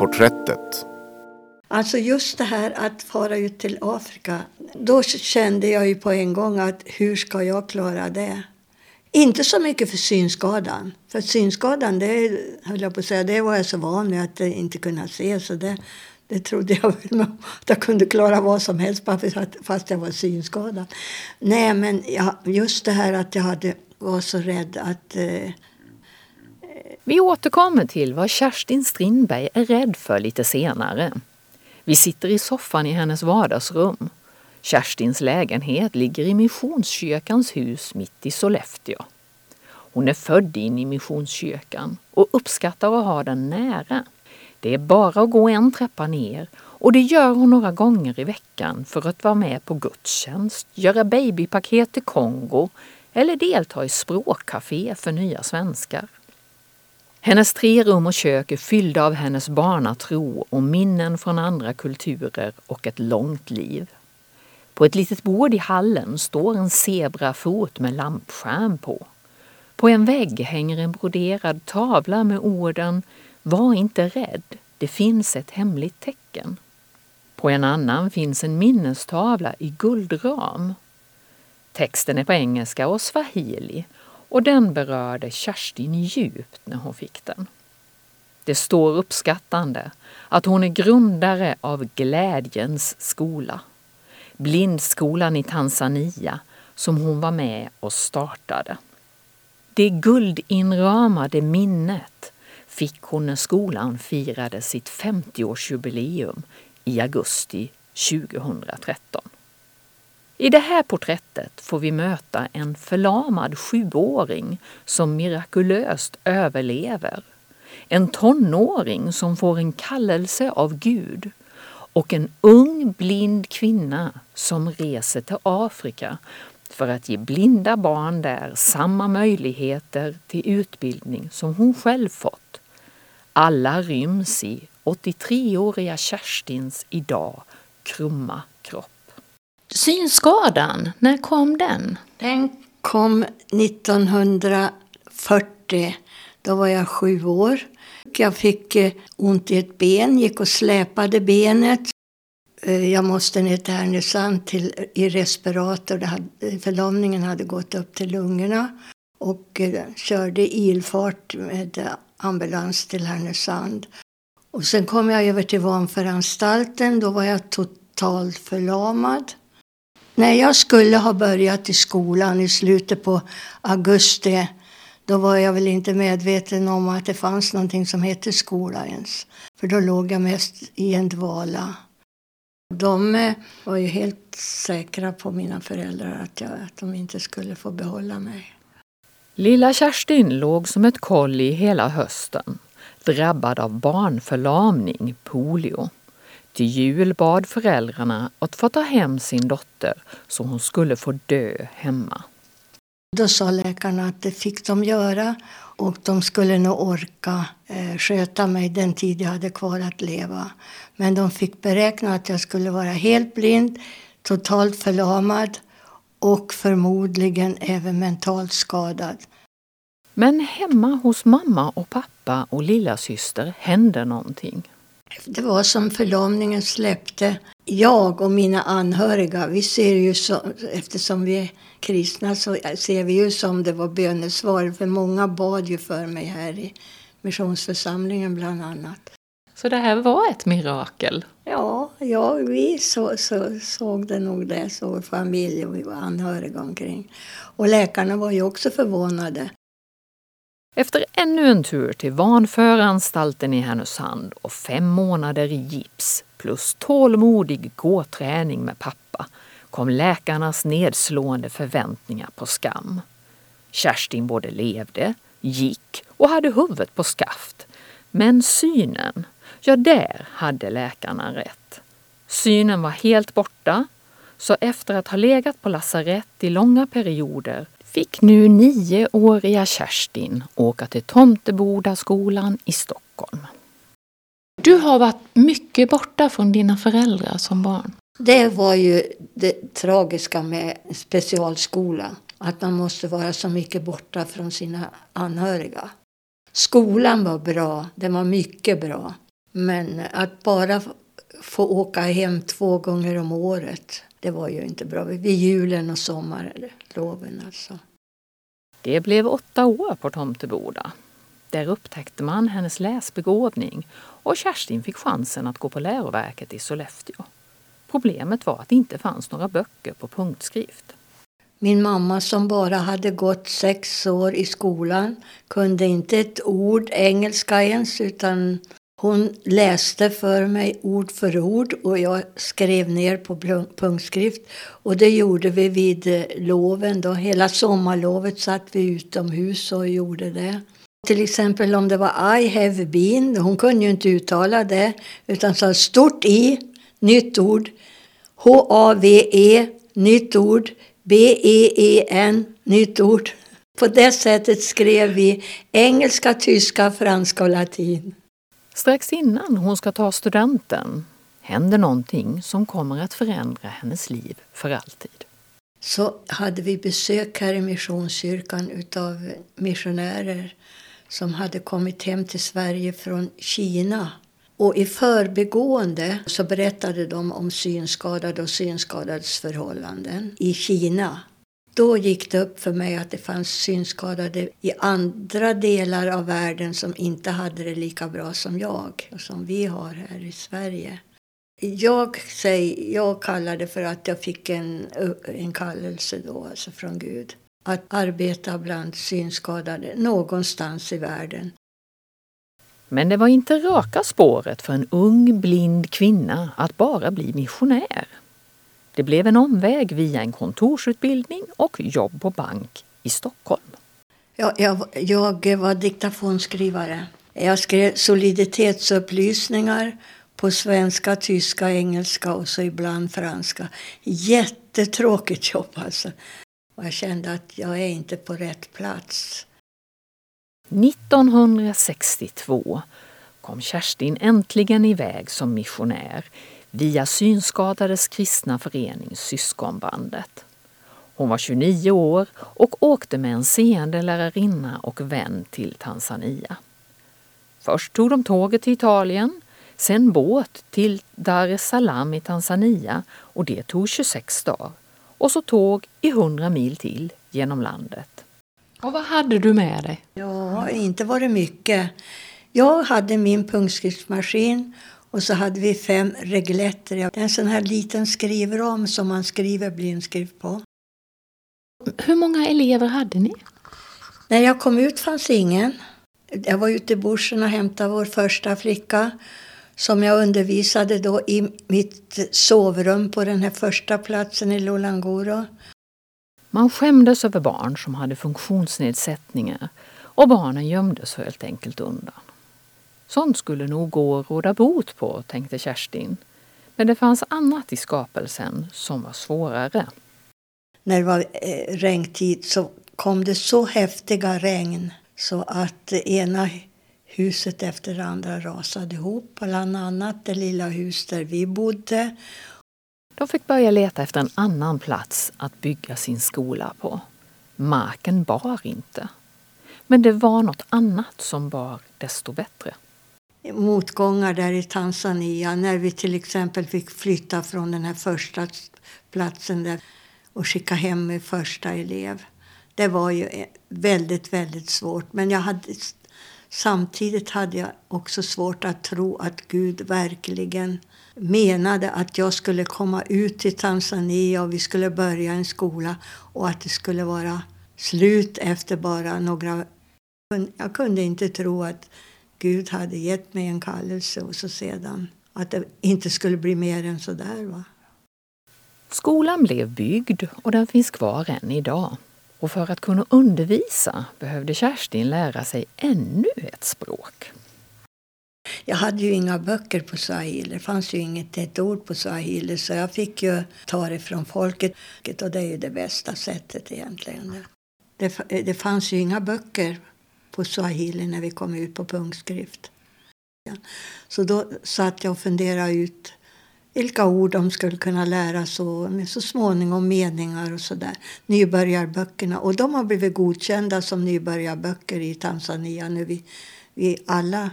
Porträttet. Alltså just det här att fara ut till Afrika, då kände jag ju på en gång att hur ska jag klara det? Inte så mycket för synskadan. För synskadan, det höll jag på att säga, det var jag så van med att inte kunna se. Så det trodde jag väl med, att jag kunde klara vad som helst fast jag var synskadad. Nej, men just det här att jag var så rädd att... Vi återkommer till vad Kerstin Strindberg är rädd för lite senare. Vi sitter i soffan i hennes vardagsrum. Kerstins lägenhet ligger i Missionskyrkans hus mitt i Sollefteå. Hon är född in i Missionskyrkan och uppskattar att ha den nära. Det är bara att gå en trappa ner och det gör hon några gånger i veckan för att vara med på gudstjänst, göra babypaket till Kongo eller delta i språkcafé för nya svenskar. Hennes 3 rum och kök är fyllda av hennes barnatro och minnen från andra kulturer och ett långt liv. På ett litet bord i hallen står en zebrafot med lampskärm på. På en vägg hänger en broderad tavla med orden "Var inte rädd, det finns ett hemligt tecken". På en annan finns en minnestavla i guldram. Texten är på engelska och swahili och den berörde Kerstin djupt när hon fick den. Det står uppskattande att hon är grundare av Glädjens skola, blindskolan i Tanzania som hon var med och startade. Det guldinramade minnet fick hon när skolan firade sitt 50-årsjubileum i augusti 2013. I det här porträttet får vi möta en förlamad 7-åring som mirakulöst överlever, en tonåring som får en kallelse av Gud och en ung blind kvinna som reser till Afrika för att ge blinda barn där samma möjligheter till utbildning som hon själv fått. Alla ryms i 83-åriga Kerstins idag krumma kropp. Synskadan, när kom den? Den kom 1940. Då var jag 7 år. Jag fick ont i ett ben, gick och släpade benet. Jag måste ner till Härnösand i respirator. Förlamningen hade gått upp till lungorna. Och körde ilfart med ambulans till Härnösand. Och sen kom jag över till vanföranstalten. Då var jag totalt förlamad. När jag skulle ha börjat i skolan i slutet på augusti, då var jag väl inte medveten om att det fanns någonting som hette skola ens. För då låg jag mest i en dvala. De var ju helt säkra på mina föräldrar att de inte skulle få behålla mig. Lilla Kerstin låg som ett kolli hela hösten, drabbad av barnförlamning, polio. Till jul bad föräldrarna att få ta hem sin dotter så hon skulle få dö hemma. Då sa läkarna att det fick de göra och de skulle nog orka sköta mig den tid jag hade kvar att leva. Men de fick beräkna att jag skulle vara helt blind, totalt förlamad och förmodligen även mentalt skadad. Men hemma hos mamma och pappa och lilla syster hände någonting. Det var som förlamningen släppte. Jag och mina anhöriga, vi ser ju så, eftersom vi är kristna så ser vi ju som det var bönesvar. För många bad ju för mig här i missionsförsamlingen bland annat. Så det här var ett mirakel? Ja, vi såg det nog det. Så familj och vi var anhöriga omkring. Och läkarna var ju också förvånade. Efter ännu en tur till vanföranstalten i Härnösand och 5 månader i gips plus tålmodig gåträning med pappa kom läkarnas nedslående förväntningar på skam. Kerstin både levde, gick och hade huvudet på skaft. Men synen, ja där hade läkarna rätt. Synen var helt borta, så efter att ha legat på lasarett i långa perioder fick nu 9-åriga Kerstin åka till Tomtebodaskolan i Stockholm. Du har varit mycket borta från dina föräldrar som barn. Det var ju det tragiska med specialskolan. Att man måste vara så mycket borta från sina anhöriga. Skolan var bra, den var mycket bra. Men att bara få åka hem 2 gånger om året, det var ju inte bra. Vid julen och sommarloven alltså. Det blev 8 år på Tomteboda. Där upptäckte man hennes läsbegåvning och Kerstin fick chansen att gå på läroverket i Sollefteå. Problemet var att det inte fanns några böcker på punktskrift. Min mamma som bara hade gått 6 år i skolan kunde inte ett ord engelska ens, utan hon läste för mig ord för ord och jag skrev ner på punktskrift. Och det gjorde vi vid loven då. Hela sommarlovet satt vi utomhus och gjorde det. Till exempel om det var I have been, hon kunde ju inte uttala det utan sa stort I, nytt ord, H-A-V-E, nytt ord, B-E-E-N, nytt ord. På det sättet skrev vi engelska, tyska, franska och latin. Strax innan hon ska ta studenten händer någonting som kommer att förändra hennes liv för alltid. Så hade vi besök här i Missionskyrkan utav missionärer som hade kommit hem till Sverige från Kina. Och i förbigående så berättade de om synskadade och synskadades förhållanden i Kina. Då gick det upp för mig att det fanns synskadade i andra delar av världen som inte hade det lika bra som jag och som vi har här i Sverige. Jag kallar det för att jag fick en kallelse då, alltså från Gud. Att arbeta bland synskadade någonstans i världen. Men det var inte raka spåret för en ung blind kvinna att bara bli missionär. Det blev en omväg via en kontorsutbildning och jobb på bank i Stockholm. Jag var diktafonsskrivare. Jag skrev soliditetsupplysningar på svenska, tyska, engelska och så ibland franska. Jättetråkigt jobb alltså. Och jag kände att jag är inte på rätt plats. 1962 kom Kerstin äntligen iväg som missionär via Synskadades kristna förenings Syskonbandet. Hon var 29 år och åkte med en seende lärarinna och vän till Tanzania. Först tog de tåget till Italien, sen båt till Dar es Salaam i Tanzania och det tog 26 dagar. Och så tåg i 100 mil till genom landet. Och vad hade du med dig? Ja, inte var det mycket. Jag hade min punktskriftsmaskin och så hade vi 5 regletter. En sån här liten skrivram som man skriver blindskrift på. Hur många elever hade ni? När jag kom ut fanns ingen. Jag var ute i bushen och hämtade vår första flicka som jag undervisade då i mitt sovrum på den här första platsen i Lolangoro. Man skämdes över barn som hade funktionsnedsättningar och barnen gömdes helt enkelt undan. Sånt skulle nog gå att råda bot på, tänkte Kerstin. Men det fanns annat i skapelsen som var svårare. När det var regntid så kom det så häftiga regn så att ena huset efter det andra rasade ihop. Bland annat det lilla hus där vi bodde. De fick börja leta efter en annan plats att bygga sin skola på. Marken bar inte. Men det var något annat som bar desto bättre. Motgångar där i Tanzania när vi till exempel fick flytta från den här första platsen där och skicka hem med första elev. Det var ju väldigt, väldigt svårt. Men samtidigt hade jag också svårt att tro att Gud verkligen menade att jag skulle komma ut till Tanzania och vi skulle börja en skola och att det skulle vara slut efter bara några... Jag kunde inte tro att Gud hade gett mig en kallelse och så sedan att det inte skulle bli mer än så där, va? Skolan blev byggd och den finns kvar än idag. Och för att kunna undervisa behövde Kerstin lära sig ännu ett språk. Jag hade ju inga böcker på swahili. Det fanns ju inget ett ord på swahili så jag fick ju ta det från folket. Och det är ju det bästa sättet egentligen. Det fanns ju inga böcker på swahili när vi kom ut på punktskrift. Så då satt jag och funderade ut vilka ord de skulle kunna lära så småningom meningar och sådär. Nybörjarböckerna. Och de har blivit godkända som nybörjarböcker i Tanzania. Nu vi alla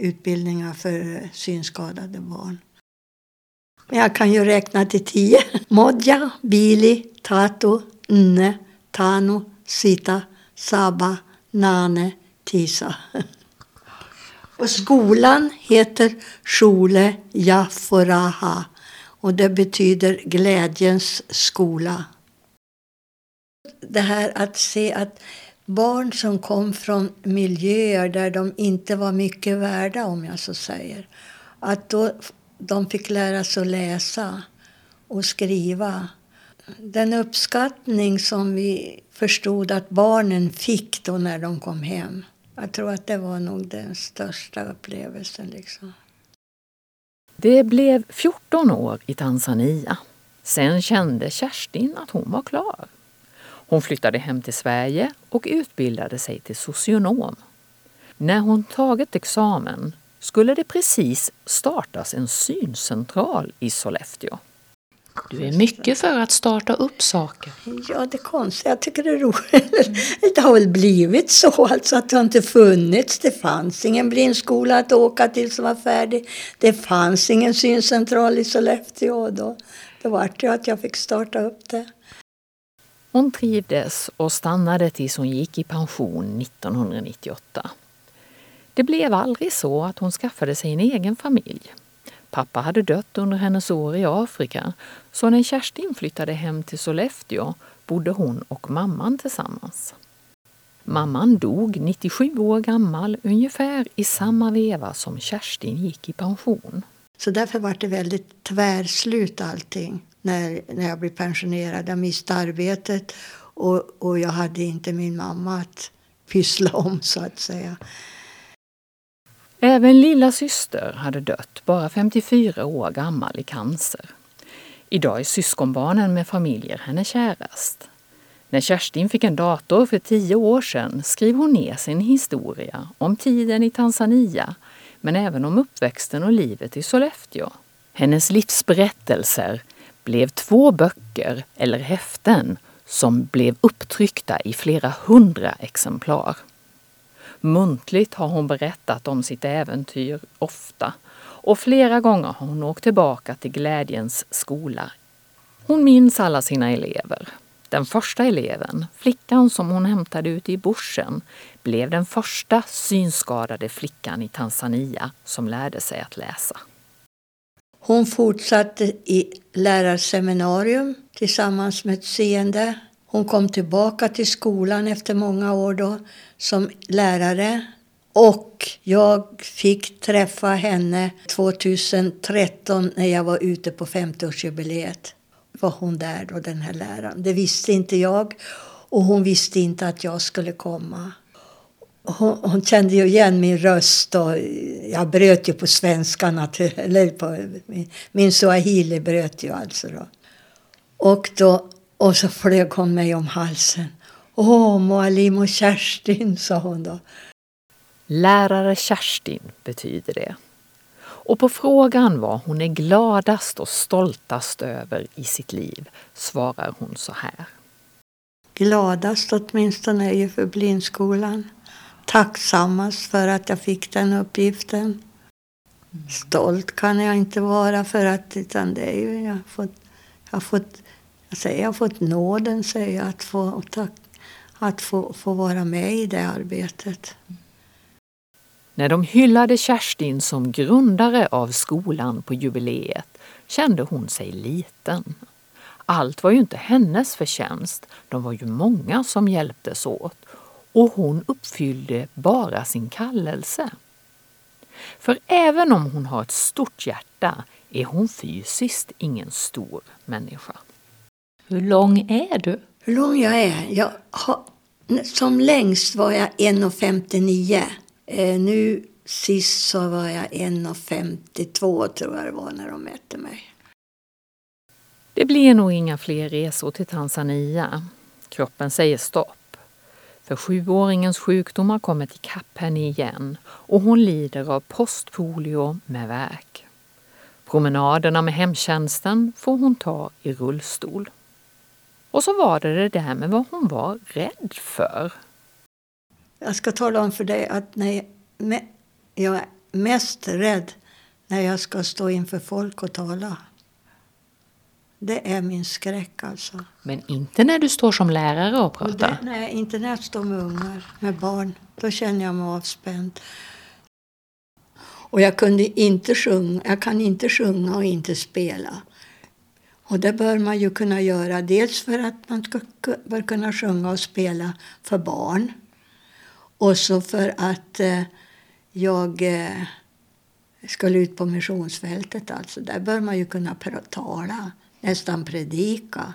utbildningar för synskadade barn. Men jag kan ju räkna till 10. Modja, Bili, Tato, Nne, Tano, Sita, Saba, Nane, Tisa. Och skolan heter Shule Jaforaha och det betyder glädjens skola. Det här att se att barn som kom från miljöer där de inte var mycket värda, om jag så säger, att då de fick lära sig att läsa och skriva. Den uppskattning som vi förstod att barnen fick då när de kom hem. Jag tror att det var nog den största upplevelsen. Liksom. Det blev 14 år i Tanzania. Sen kände Kerstin att hon var klar. Hon flyttade hem till Sverige och utbildade sig till socionom. När hon tagit examen skulle det precis startas en syncentral i Sollefteå. Du är mycket för att starta upp saker. Ja, det är konstigt. Jag tycker det är roligt. Det har väl blivit så alltså att det inte funnits. Det fanns ingen blindskola att åka till som var färdig. Det fanns ingen syncentral i Sollefteå då. Det var det att jag fick starta upp det. Hon trivdes och stannade tills hon gick i pension 1998. Det blev aldrig så att hon skaffade sig en egen familj. Pappa hade dött under hennes år i Afrika, så när Kerstin flyttade hem till Sollefteå bodde hon och mamman tillsammans. Mamman dog 97 år gammal, ungefär i samma veva som Kerstin gick i pension. Så därför var det väldigt tvärslut allting när jag blev pensionerad. Jag miste arbetet och jag hade inte min mamma att pyssla om så att säga. Även lilla syster hade dött, bara 54 år gammal i cancer. Idag är syskonbarnen med familjer henne kärast. När Kerstin fick en dator för 10 år sedan skrev hon ner sin historia om tiden i Tanzania, men även om uppväxten och livet i Sollefteå. Hennes livsberättelser blev 2 böcker eller häften som blev upptryckta i flera 100 exemplar. Muntligt har hon berättat om sitt äventyr ofta och flera gånger har hon åkt tillbaka till glädjens skola. Hon minns alla sina elever. Den första eleven, flickan som hon hämtade ut i bushen, blev den första synskadade flickan i Tanzania som lärde sig att läsa. Hon fortsatte i lärarseminarium tillsammans med ett seende. Hon kom tillbaka till skolan efter många år då som lärare. Och jag fick träffa henne 2013 när jag var ute på 50-årsjubileet. Var hon där då, den här läraren. Det visste inte jag och hon visste inte att jag skulle komma. Hon kände ju igen min röst och jag bröt ju på svenska eller på min swahili bröt ju alltså då. Och så flög hon mig om halsen. Mwalimu Kerstin, sa hon då. Lärare Kerstin betyder det. Och på frågan vad hon är gladast och stoltast över i sitt liv svarar hon så här. Gladast åtminstone är ju för blindskolan. Tacksammast för att jag fick den uppgiften. Stolt kan jag inte vara för att utan det är ju, jag har fått nåden säger jag, att få vara med i det arbetet. När de hyllade Kerstin som grundare av skolan på jubileet kände hon sig liten. Allt var ju inte hennes förtjänst, de var ju många som hjälptes åt och hon uppfyllde bara sin kallelse. För även om hon har ett stort hjärta är hon fysiskt ingen stor människa. Hur lång är du? Hur lång jag är? Som längst var jag 1,59. Nu sist så var jag 1,52 tror jag det var när de mätte mig. Det blir nog inga fler resor till Tanzania. Kroppen säger stopp. För 7-åringens sjukdom har kommit ikapp henne igen och hon lider av postpolio med värk. Promenaderna med hemtjänsten får hon ta i rullstol. Och så var det där med vad hon var rädd för. Jag ska tala om för dig att jag mest rädd när jag ska stå inför folk och tala. Det är min skräck alltså. Men inte när du står som lärare och pratar? Nej, inte när jag står med ungar, med barn. Då känner jag mig avspänd. Och jag kunde inte sjunga. Jag kan inte sjunga och inte spela. Och det bör man ju kunna göra. Dels för att man bör kunna sjunga och spela för barn. Och så för att jag skulle ut på missionsfältet. Alltså. Där bör man ju kunna tala. Nästan predika.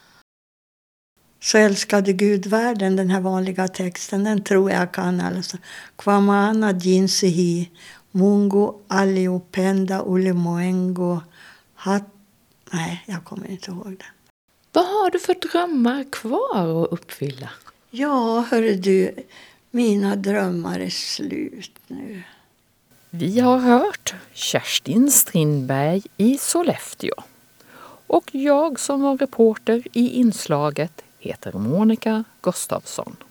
Så älskade Gud världen, den här vanliga texten, den tror jag kan. Alltså. Kvamana jinsihi, mungo aliopenda ulimoengo hat. Nej, jag kommer inte ihåg det. Vad har du för drömmar kvar att uppfylla? Ja, hörru du, mina drömmar är slut nu. Vi har hört Kerstin Strindberg i Sollefteå. Och jag som var reporter i inslaget heter Monica Gustafsson.